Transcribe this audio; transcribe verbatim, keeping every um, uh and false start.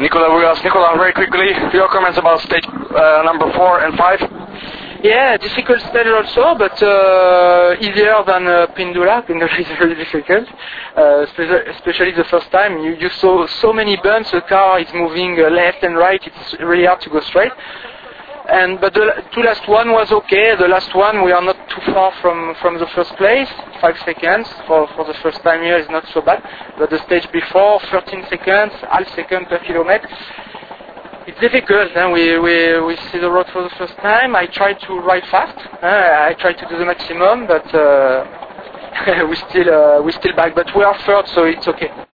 Nicola Rugas. Nicola, very quickly, your comments about stage uh, number four and five? Yeah, difficult stage also, but uh, easier than uh, Pindula. Pindula is very difficult, uh, spe- especially the first time. You, you saw so many bumps, the car is moving uh, left and right, it's really hard to go straight. And But the two last one was okay. The last one, we are not too far from, from the first place, five seconds. For, for the first time here is not so bad. But the stage before, thirteen seconds, half second per kilometer. It's difficult, huh? we, we, we see the road for the first time. I try to ride fast, huh? I try to do the maximum, but uh, we still uh, we still back. But we are third, so it's okay.